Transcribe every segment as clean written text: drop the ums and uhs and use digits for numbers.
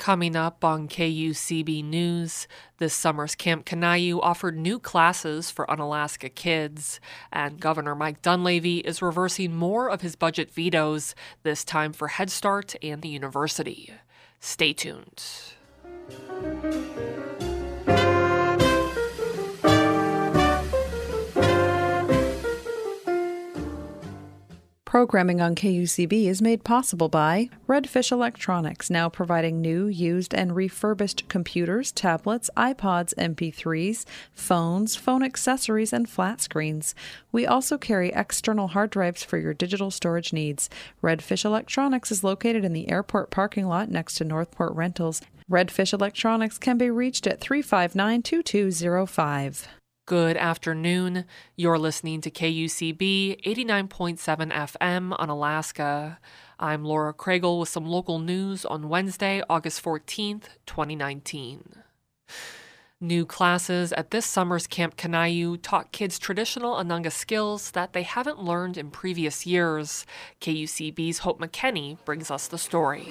Coming up on KUCB News, this summer's Camp Kanayu offered new classes for Unalaska kids, and Governor Mike Dunleavy is reversing more of his budget vetoes, this time for Head Start and the university. Stay tuned. Programming on KUCB is made possible by Redfish Electronics, now providing new, used, and refurbished computers, tablets, iPods, MP3s, phones, phone accessories, and flat screens. We also carry external hard drives for your digital storage needs. Redfish Electronics is located in the airport parking lot next to Northport Rentals. Redfish Electronics can be reached at 359-2205. Good afternoon. You're listening to KUCB 89.7 FM on Alaska. I'm Laura Craigle with some local news on Wednesday, August 14th, 2019. New classes at this summer's Camp Kanayu taught kids traditional Anunga skills that they haven't learned in previous years. KUCB's Hope McKenney brings us the story.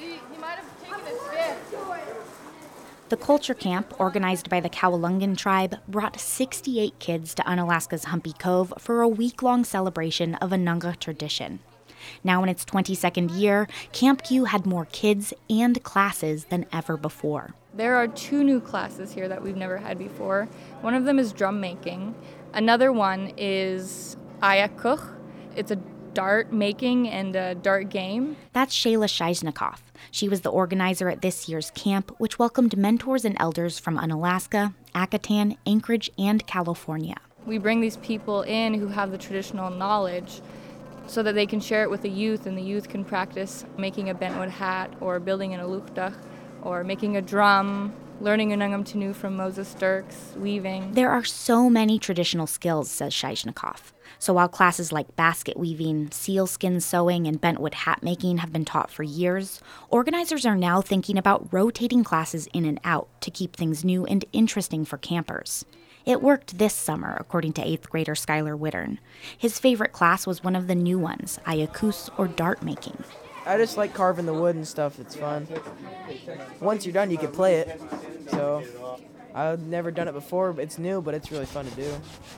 The culture camp, organized by the Kowalungan tribe, brought 68 kids to Unalaska's Humpy Cove for a week-long celebration of Anunga tradition. Now in its 22nd year, Camp Q had more kids and classes than ever before. There are 2 new classes here that we've never had before. One of them is drum making. Another one is ayakuch. It's a dart making and a dart game. That's Shayla Scheisnikoff. She was the organizer at this year's camp, which welcomed mentors and elders from Unalaska, Akutan, Anchorage, and California. We bring these people in who have the traditional knowledge so that they can share it with the youth, and the youth can practice making a bentwood hat or building an aluchtach or making a drum, learning Unungam Tanu from Moses Dirks, weaving. There are so many traditional skills, says Scheisnikoff. So while classes like basket weaving, sealskin sewing, and bentwood hat making have been taught for years, organizers are now thinking about rotating classes in and out to keep things new and interesting for campers. It worked this summer, according to 8th grader Skylar Wittern. His favorite class was one of the new ones, ayakus, or dart making. I just like carving the wood and stuff. It's fun. Once you're done, you can play it. So I've never done it before. It's new, but it's really fun to do.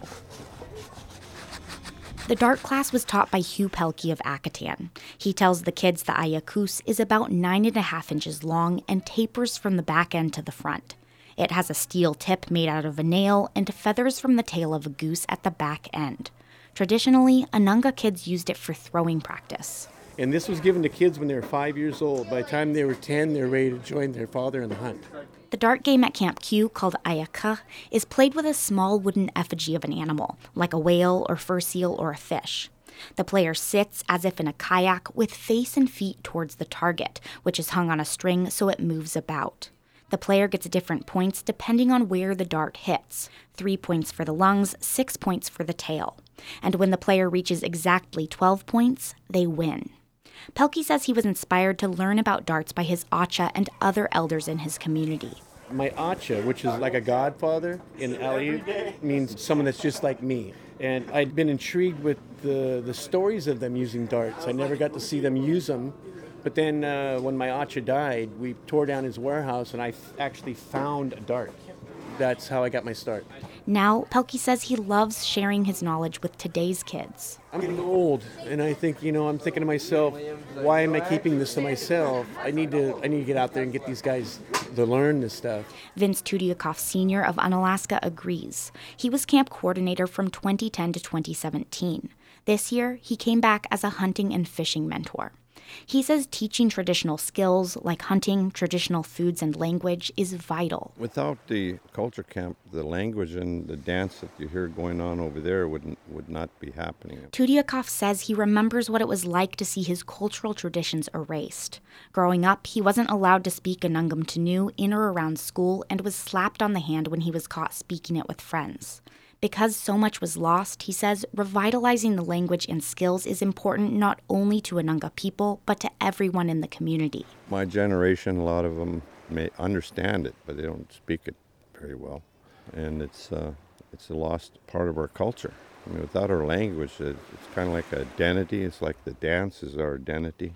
The dart class was taught by Hugh Pelkey of Akutan. He tells the kids the ayakus is about 9.5 inches long and tapers from the back end to the front. It has a steel tip made out of a nail and feathers from the tail of a goose at the back end. Traditionally, Anunga kids used it for throwing practice. And this was given to kids when they were 5 years old. By the time they were 10, they were ready to join their father in the hunt. The dart game at Camp Q, called Ayaka, is played with a small wooden effigy of an animal, like a whale or fur seal or a fish. The player sits as if in a kayak with face and feet towards the target, which is hung on a string so it moves about. The player gets different points depending on where the dart hits. 3 points for the lungs, 6 points for the tail. And when the player reaches exactly 12 points, they win. Pelkey says he was inspired to learn about darts by his Acha and other elders in his community. My Acha, which is like a godfather in Aleut, means someone that's just like me. And I'd been intrigued with the stories of them using darts. I never got to see them use them. But then when my Acha died, we tore down his warehouse and I actually found a dart. That's how I got my start. Now, Pelkey says he loves sharing his knowledge with today's kids. I'm getting old, and I think, I'm thinking to myself, why am I keeping this to myself? I need to get out there and get these guys to learn this stuff. Vince Tudiakoff Sr. of Unalaska agrees. He was camp coordinator from 2010 to 2017. This year, he came back as a hunting and fishing mentor. He says teaching traditional skills like hunting, traditional foods, and language is vital. Without the culture camp, the language and the dance that you hear going on over there would not be happening. Tudiakoff says he remembers what it was like to see his cultural traditions erased. Growing up, he wasn't allowed to speak Anungam Tanu in or around school and was slapped on the hand when he was caught speaking it with friends. Because so much was lost, he says, revitalizing the language and skills is important not only to Anunga people, but to everyone in the community. My generation, a lot of them may understand it, but they don't speak it very well. And it's a lost part of our culture. I mean, without our language, it's kind of like identity. It's like the dance is our identity.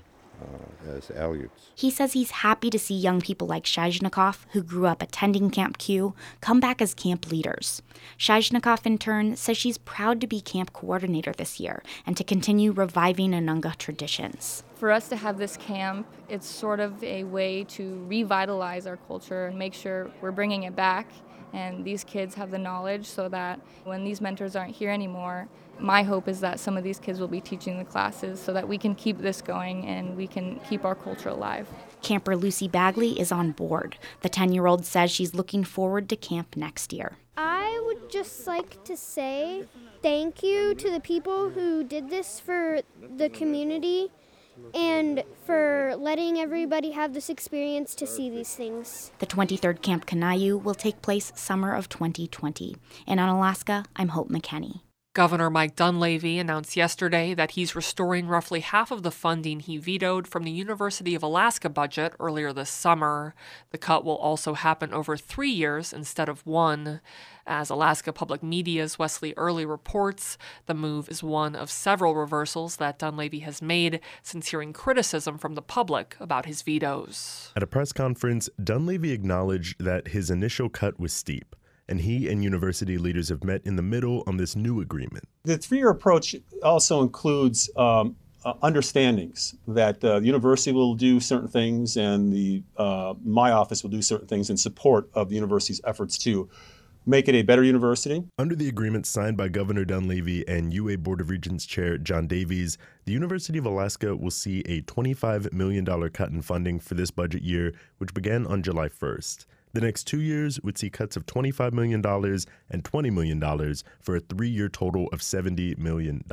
as Aleuts. He says he's happy to see young people like Shizhnikov, who grew up attending Camp Q, come back as camp leaders. Shizhnikov, in turn, says she's proud to be camp coordinator this year and to continue reviving Anunga traditions. For us to have this camp, it's sort of a way to revitalize our culture and make sure we're bringing it back. And these kids have the knowledge so that when these mentors aren't here anymore, my hope is that some of these kids will be teaching the classes so that we can keep this going and we can keep our culture alive. Camper Lucy Bagley is on board. The 10-year-old says she's looking forward to camp next year. I would just like to say thank you to the people who did this for the community and for letting everybody have this experience to see these things. The 23rd Camp Kanayu will take place summer of 2020. In Unalaska, I'm Hope McKenney. Governor Mike Dunleavy announced yesterday that he's restoring roughly half of the funding he vetoed from the University of Alaska budget earlier this summer. The cut will also happen over 3 years instead of 1. As Alaska Public Media's Wesley Early reports, the move is one of several reversals that Dunleavy has made since hearing criticism from the public about his vetoes. At a press conference, Dunleavy acknowledged that his initial cut was steep, and he and university leaders have met in the middle on this new agreement. The three-year approach also includes understandings that the university will do certain things and my office will do certain things in support of the university's efforts to make it a better university. Under the agreement signed by Governor Dunleavy and UA Board of Regents Chair John Davies, the University of Alaska will see a $25 million cut in funding for this budget year, which began on July 1st. The next 2 years would see cuts of $25 million and $20 million for a 3-year total of $70 million.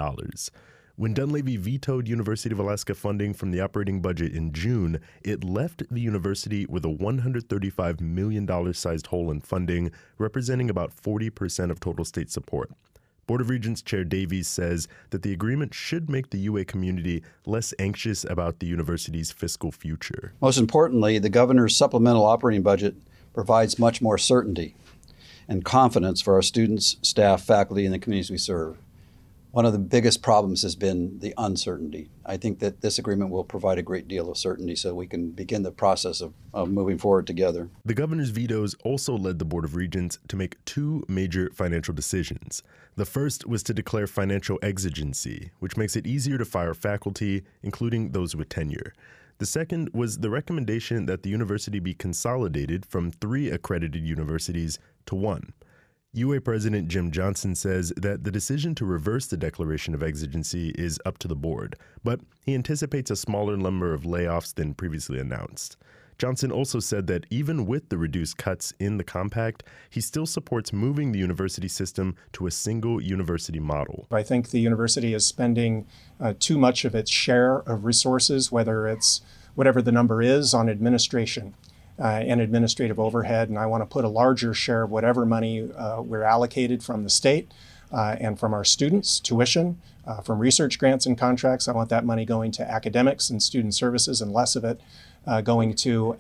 When Dunleavy vetoed University of Alaska funding from the operating budget in June, it left the university with a $135 million sized hole in funding, representing about 40% of total state support. Board of Regents Chair Davies says that the agreement should make the UA community less anxious about the university's fiscal future. Most importantly, the governor's supplemental operating budget provides much more certainty and confidence for our students, staff, faculty, and the communities we serve. One of the biggest problems has been the uncertainty. I think that this agreement will provide a great deal of certainty so we can begin the process of moving forward together. The governor's vetoes also led the Board of Regents to make 2 major financial decisions. The first was to declare financial exigency, which makes it easier to fire faculty, including those with tenure. The second was the recommendation that the university be consolidated from 3 accredited universities to 1. UA President Jim Johnson says that the decision to reverse the declaration of exigency is up to the board, but he anticipates a smaller number of layoffs than previously announced. Johnson also said that even with the reduced cuts in the compact, he still supports moving the university system to a single university model. I think the university is spending too much of its share of resources, whether it's whatever the number is, on administration and administrative overhead, and I want to put a larger share of whatever money we're allocated from the state and from our students, tuition, from research grants and contracts. I want that money going to academics and student services and less of it going to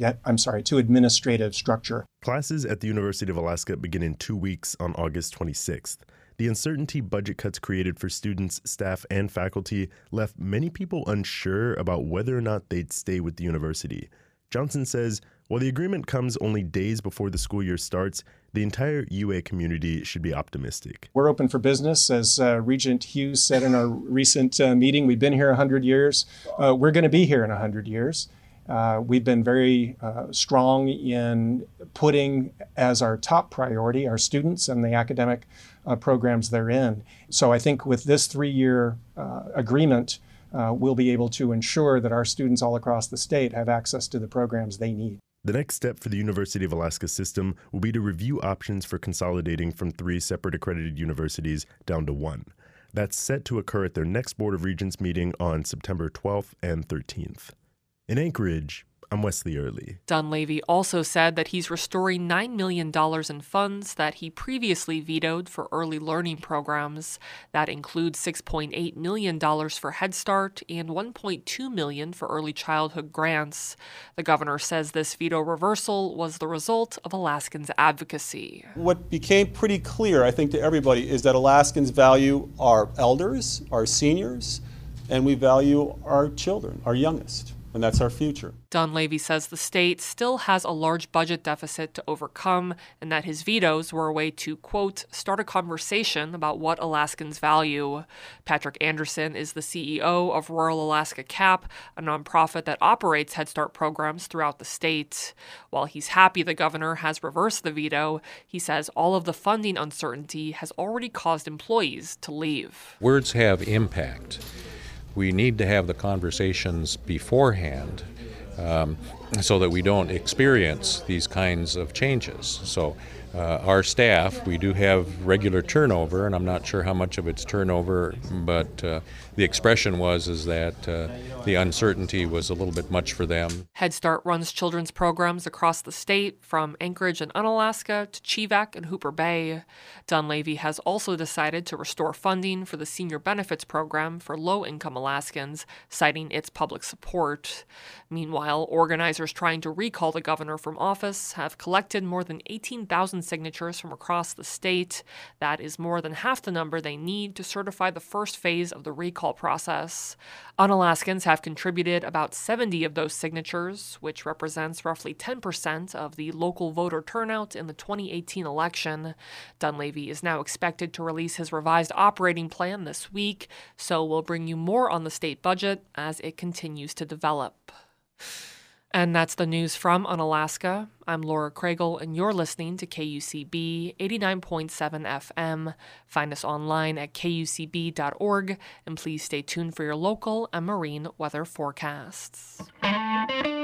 administrative structure. Classes at the University of Alaska begin in 2 weeks on August 26th. The uncertainty budget cuts created for students, staff, and faculty left many people unsure about whether or not they'd stay with the university. Johnson says, while the agreement comes only days before the school year starts, the entire UA community should be optimistic. We're open for business. As Regent Hughes said in our recent meeting, we've been here 100 years. We're going to be here in 100 years. We've been very strong in putting as our top priority our students and the academic programs they're in. So I think with this 3-year agreement, we'll be able to ensure that our students all across the state have access to the programs they need. The next step for the University of Alaska system will be to review options for consolidating from 3 separate accredited universities down to 1. That's set to occur at their next Board of Regents meeting on September 12th and 13th. In Anchorage, I'm Wesley Early. Dunleavy also said that he's restoring $9 million in funds that he previously vetoed for early learning programs. That includes $6.8 million for Head Start and $1.2 million for early childhood grants. The governor says this veto reversal was the result of Alaskans' advocacy. What became pretty clear, I think, to everybody is that Alaskans value our elders, our seniors, and we value our children, our youngest, and that's our future. Dunleavy says the state still has a large budget deficit to overcome and that his vetoes were a way to, quote, start a conversation about what Alaskans value. Patrick Anderson is the CEO of Rural Alaska CAP, a nonprofit that operates Head Start programs throughout the state. While he's happy the governor has reversed the veto, he says all of the funding uncertainty has already caused employees to leave. Words have impact. We need to have the conversations beforehand so that we don't experience these kinds of changes. So our staff, we do have regular turnover, and I'm not sure how much of it's turnover, but the expression is that the uncertainty was a little bit much for them. Head Start runs children's programs across the state, from Anchorage and Unalaska to Chivak and Hooper Bay. Dunleavy has also decided to restore funding for the Senior Benefits Program for low-income Alaskans, citing its public support. Meanwhile, organizers trying to recall the governor from office have collected more than 18,000 signatures from across the state. That is more than half the number they need to certify the first phase of the recall process. Unalaskans have contributed about 70 of those signatures, which represents roughly 10% of the local voter turnout in the 2018 election. Dunleavy is now expected to release his revised operating plan this week, so we'll bring you more on the state budget as it continues to develop. And that's the news from Unalaska. I'm Laura Craigle, and you're listening to KUCB 89.7 FM. Find us online at kucb.org, and please stay tuned for your local and marine weather forecasts.